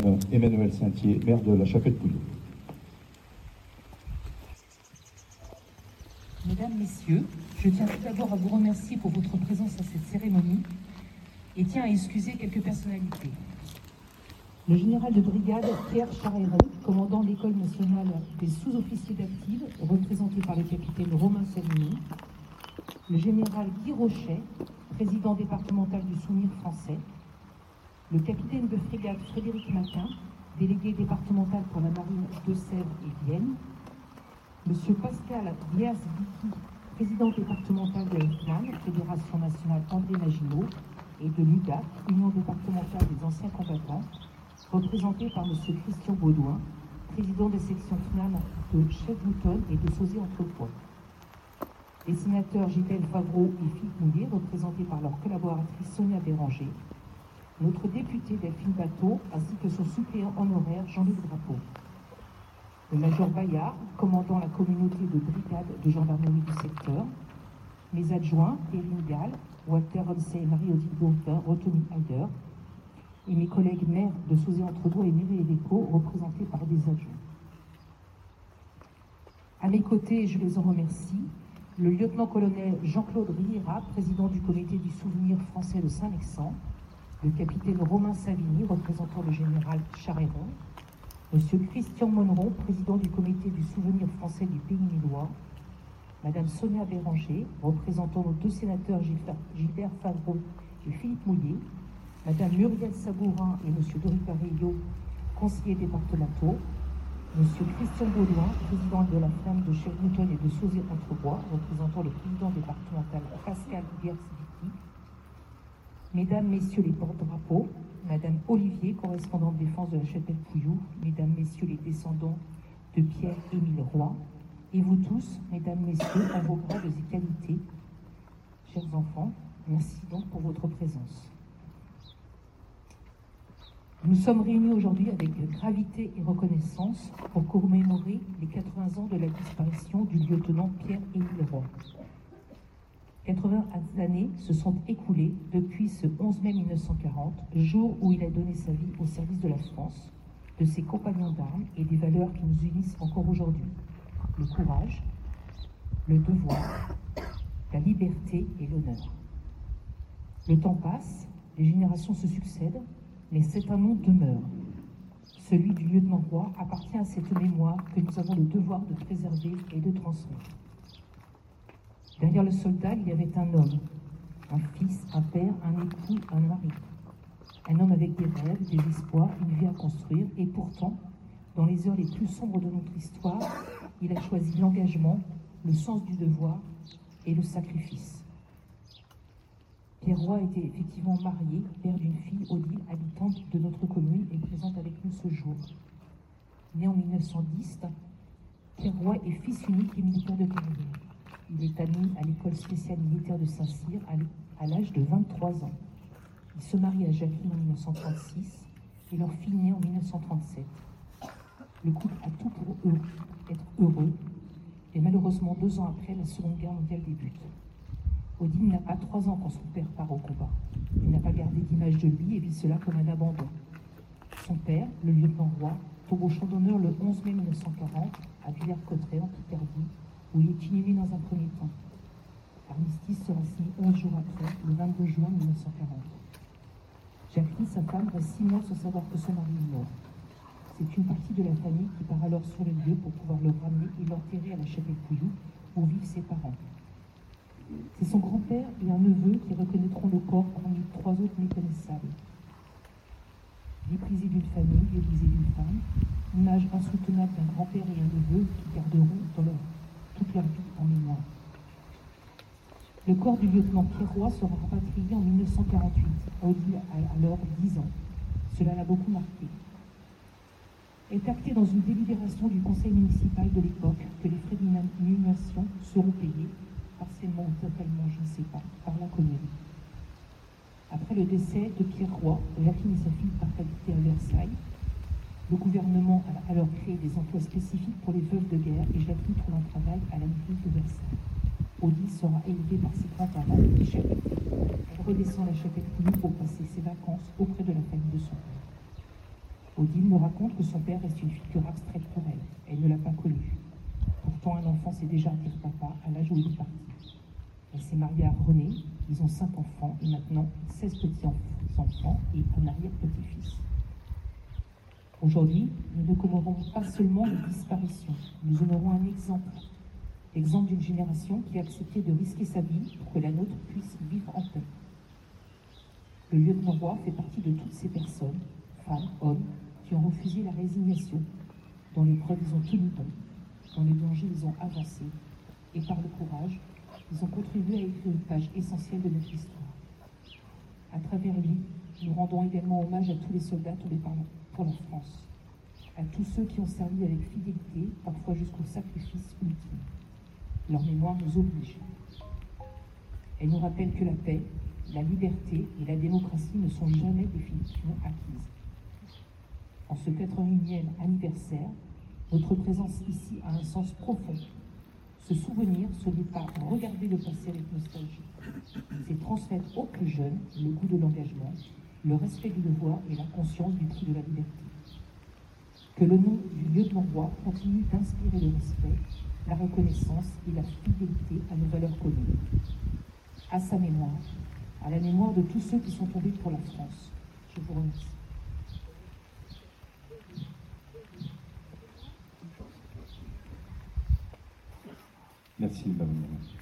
Madame Emmanuelle Saintier, maire de la Chapelle-Pouillou. Mesdames, Messieurs, je tiens tout d'abord à vous remercier pour votre présence à cette cérémonie et tiens à excuser quelques personnalités. Le général de brigade Pierre Charéron, commandant l'École nationale des sous-officiers d'active, représenté par le capitaine Romain Savigny. Le général Guy Rochet, président départemental du Souvenir français. Le capitaine de frégate Frédéric Maquin, délégué départemental pour la marine de Sèvres et Vienne. Monsieur Pascal Diaz-Bicky, président départemental de la FNAM, Fédération nationale André Maginot, et de l'UDAC, Union départementale des anciens combattants, représenté par monsieur Christian Baudouin, président des sections FNAM de Chef-Boutonne et de Sauzet-Entrepoix. Les sénateurs Gilbert Favreau et Philippe Mouillet, représentés par leur collaboratrice Sonia Béranger, notre député Delphine Bateau, ainsi que son suppléant honoraire Jean-Luc Drapeau. Le major Bayard, commandant la communauté de brigade de gendarmerie du secteur, mes adjoints, Erin Gall, Walter Ramsey et Marie-Odile Bourguin, retenus ailleurs, et mes collègues maires de Sauzet-Entrepoix et Méré-et-Déco, représentés par des adjoints. À mes côtés, je les en remercie, le lieutenant-colonel Jean-Claude Riera, président du comité du souvenir français de Saint-Mexan, le capitaine Romain Savigny, représentant le général Charéron, monsieur Christian Monneron, président du comité du souvenir français du Pays Millois, madame Sonia Béranger, représentant nos deux sénateurs Gilbert Favreau et Philippe Mouillet, madame Muriel Sabourin et monsieur Doric Pareillot, conseillers départementaux, monsieur Christian Baudouin, président de la FNAM de Chef-Boutonne et de Sauzet-Entrepoix, représentant le président départemental Pascal Diaz-Bicky, mesdames, messieurs les porte-drapeaux, madame Olivier, correspondant de défense de la Chapelle-Pouillou, mesdames, messieurs les descendants de Pierre-Émile Roy, et vous tous, mesdames, messieurs, à vos grades et qualités, chers enfants, merci donc pour votre présence. Nous sommes réunis aujourd'hui avec gravité et reconnaissance pour commémorer les 80 ans de la disparition du lieutenant Pierre-Émile Roy. 80 années se sont écoulées depuis ce 11 mai 1940, jour où il a donné sa vie au service de la France, de ses compagnons d'armes et des valeurs qui nous unissent encore aujourd'hui. Le courage, le devoir, la liberté et l'honneur. Le temps passe, les générations se succèdent, mais c'est un nom demeure. Celui du lieutenant Roy appartient à cette mémoire que nous avons le devoir de préserver et de transmettre. Derrière le soldat, il y avait un homme, un fils, un père, un époux, un mari. Un homme avec des rêves, des espoirs, une vie à construire, et pourtant, dans les heures les plus sombres de notre histoire, il a choisi l'engagement, le sens du devoir et le sacrifice. Pierre Roy était effectivement marié, père d'une fille, Odile, habitante de notre commune et présente avec nous ce jour. Né en 1910, Pierre Roy est fils unique et militaire de carrière. Il est admis à l'école spéciale militaire de Saint-Cyr à l'âge de 23 ans. Il se marie à Jacqueline en 1936 et leur fille naît en 1937. Le couple a tout pour être heureux et malheureusement 2 ans après, la Seconde Guerre mondiale débute. Odile n'a pas 3 ans quand son père part au combat. Il n'a pas gardé d'image de lui et vit cela comme un abandon. Son père, le lieutenant Roy, tombe au champ d'honneur le 11 mai 1940 à Villers-Cotterêts en Picardie, où il est inhumé dans un premier temps. L'armistice sera signé 11 jours après, le 22 juin 1940. Jacqueline, sa femme, reste 6 mois sans savoir que son mari est mort. C'est une partie de la famille qui part alors sur le lieu pour pouvoir le ramener et l'enterrer à la Chapelle-Pouillou, où vivent ses parents. C'est son grand-père et un neveu qui reconnaîtront le corps parmi 3 autres méconnaissables. Méprisé d'une famille, déguisé d'une femme, image insoutenable d'un grand-père et un neveu qui garderont toute leur vie en mémoire. Le corps du lieutenant Pierre Roy sera rapatrié en 1948. Odile a alors 10 ans. Cela l'a beaucoup marqué. Est acté dans une délibération du conseil municipal de l'époque que les frais d'inhumation seront payés, partiellement ou totalement, je ne sais pas, par la commune. Après le décès de Pierre Roy, Jacqueline et sa fille partent habiter à Versailles. Le gouvernement a alors créé des emplois spécifiques pour les veuves de guerre et Jacqueline trouve un travail à la mairie de Versailles. Odile sera élevée par ses grands-parents et chaque été, elle redescend à la Chapelle-Pouillou pour passer ses vacances auprès de la famille de son père. Odile me raconte que son père reste une figure abstraite pour elle. Elle ne l'a pas connu. Pourtant, un enfant sait déjà dire papa à l'âge où il est parti. Elle s'est mariée à René, ils ont 5 enfants et maintenant 16 petits-enfants et un arrière-petit-fils. Aujourd'hui, nous ne commémorons pas seulement les disparitions, nous honorons un exemple. L'exemple d'une génération qui a accepté de risquer sa vie pour que la nôtre puisse vivre en paix. Le lieutenant Roy fait partie de toutes ces personnes, femmes, hommes, qui ont refusé la résignation. Dans l'épreuve, ils ont tenu bon. Dans les dangers, ils ont avancé. Et par le courage, ils ont contribué à écrire une page essentielle de notre histoire. À travers lui, nous rendons également hommage à tous les soldats tombés pour la France, à tous ceux qui ont servi avec fidélité, parfois jusqu'au sacrifice ultime. Leur mémoire nous oblige. Elle nous rappelle que la paix, la liberté et la démocratie ne sont jamais définitivement acquises. En ce 81e anniversaire, notre présence ici a un sens profond. Ce souvenir, ce n'est pas regarder le passé avec nostalgie. C'est transmettre aux plus jeunes le goût de l'engagement, le respect du devoir et la conscience du prix de la liberté. Que le nom du lieutenant Roy continue d'inspirer le respect, la reconnaissance et la fidélité à nos valeurs communes. À sa mémoire, à la mémoire de tous ceux qui sont tombés pour la France. Je vous remercie. Merci, Madame.